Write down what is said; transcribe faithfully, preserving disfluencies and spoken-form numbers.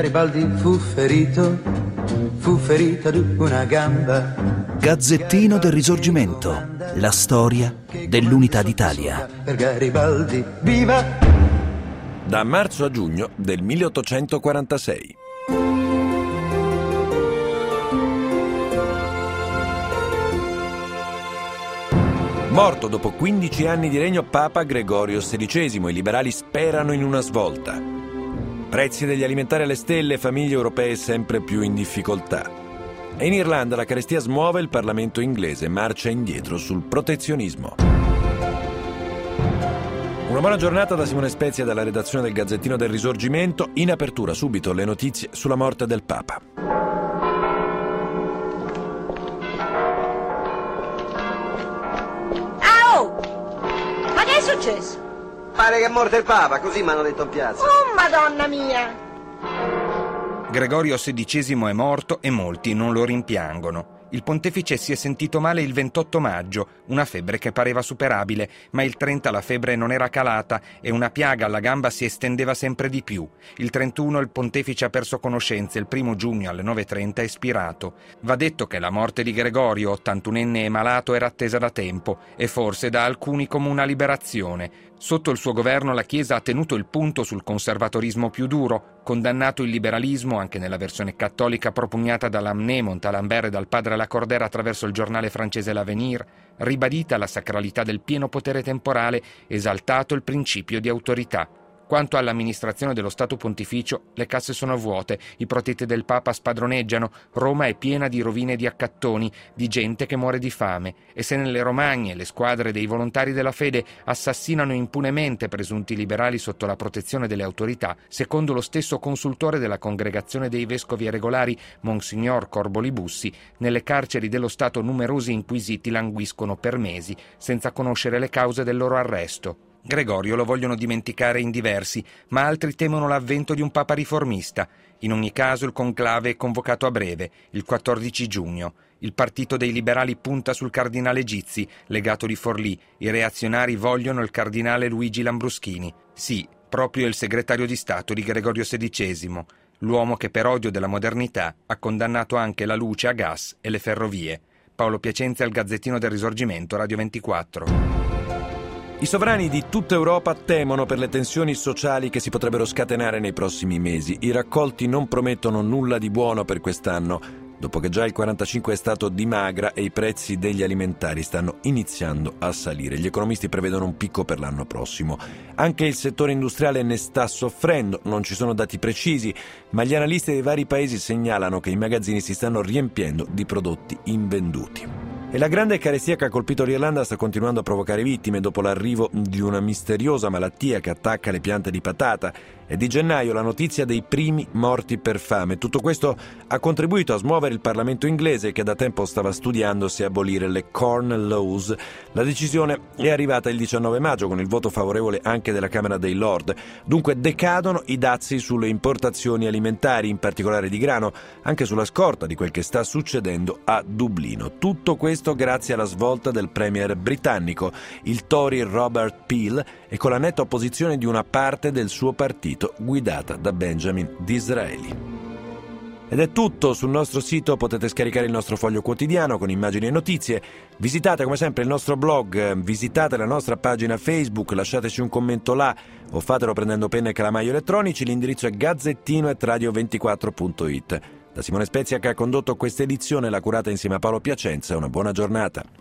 Garibaldi fu ferito, fu ferito ad una gamba. Gazzettino del Risorgimento, la storia dell'Unità d'Italia. Per Garibaldi, viva! Da marzo a giugno del milleottocentoquarantasei. Morto dopo quindici anni di regno Papa Gregorio sedicesimo, i liberali sperano in una svolta. Prezzi degli alimentari alle stelle, famiglie europee sempre più in difficoltà. E in Irlanda la carestia smuove il Parlamento inglese, marcia indietro sul protezionismo. Una buona giornata da Simone Spezia dalla redazione del Gazzettino del Risorgimento. In apertura subito le notizie sulla morte del Papa. Ma che è successo? Pare che è morto il Papa, così mi hanno detto in piazza. Oh, Madonna mia! Gregorio sedicesimo è morto e molti non lo rimpiangono. Il pontefice si è sentito male il ventotto maggio, una febbre che pareva superabile, ma il trenta la febbre non era calata e una piaga alla gamba si estendeva sempre di più. Il trentuno il pontefice ha perso conoscenza e il primo giugno alle nove e trenta è spirato. Va detto che la morte di Gregorio, ottantunenne e malato, era attesa da tempo e forse da alcuni come una liberazione. Sotto il suo governo la Chiesa ha tenuto il punto sul conservatorismo più duro, condannato il liberalismo, anche nella versione cattolica propugnata da Lamennais, Montalembert e dal padre Lacordaire attraverso il giornale francese L'Avenir, ribadita la sacralità del pieno potere temporale, esaltato il principio di autorità. Quanto all'amministrazione dello Stato Pontificio, le casse sono vuote, i protetti del Papa spadroneggiano, Roma è piena di rovine e di accattoni, di gente che muore di fame. E se nelle Romagne le squadre dei volontari della fede assassinano impunemente presunti liberali sotto la protezione delle autorità, secondo lo stesso consultore della Congregazione dei Vescovi e Regolari, Monsignor Corboli Bussi, nelle carceri dello Stato numerosi inquisiti languiscono per mesi, senza conoscere le cause del loro arresto. Gregorio lo vogliono dimenticare in diversi, ma altri temono l'avvento di un papa riformista. In ogni caso il conclave è convocato a breve, il quattordici giugno. Il partito dei liberali punta sul cardinale Gizzi, legato di Forlì. I reazionari vogliono il cardinale Luigi Lambruschini. Sì, proprio il segretario di Stato di Gregorio sedicesimo, l'uomo che per odio della modernità ha condannato anche la luce a gas e le ferrovie. Paolo Piacenza al Gazzettino del Risorgimento, Radio ventiquattro. I sovrani di tutta Europa temono per le tensioni sociali che si potrebbero scatenare nei prossimi mesi. I raccolti non promettono nulla di buono per quest'anno, dopo che già il quarantacinque è stato dimagra e i prezzi degli alimentari stanno iniziando a salire. Gli economisti prevedono un picco per l'anno prossimo. Anche il settore industriale ne sta soffrendo, non ci sono dati precisi, ma gli analisti dei vari paesi segnalano che i magazzini si stanno riempiendo di prodotti invenduti. E la grande carestia che ha colpito l'Irlanda sta continuando a provocare vittime dopo l'arrivo di una misteriosa malattia che attacca le piante di patata. È di gennaio la notizia dei primi morti per fame. Tutto questo ha contribuito a smuovere il Parlamento inglese, che da tempo stava studiando se abolire le Corn Laws. La decisione è arrivata il diciannove maggio con il voto favorevole anche della Camera dei Lord. Dunque decadono i dazi sulle importazioni alimentari, in particolare di grano, anche sulla scorta di quel che sta succedendo a Dublino. Tutto questo grazie alla svolta del premier britannico, il Tory Robert Peel, e con la netta opposizione di una parte del suo partito guidata da Benjamin Disraeli. Ed è tutto. Sul nostro sito potete scaricare il nostro foglio quotidiano con immagini e notizie. Visitate come sempre il nostro blog, visitate la nostra pagina Facebook, lasciateci un commento là o fatelo prendendo penna e calamaio elettronici. L'indirizzo è gazzettino at radio ventiquattro punto it. Da Simone Spezia, che ha condotto questa edizione, l'ha curata insieme a Paolo Piacenza. Una buona giornata.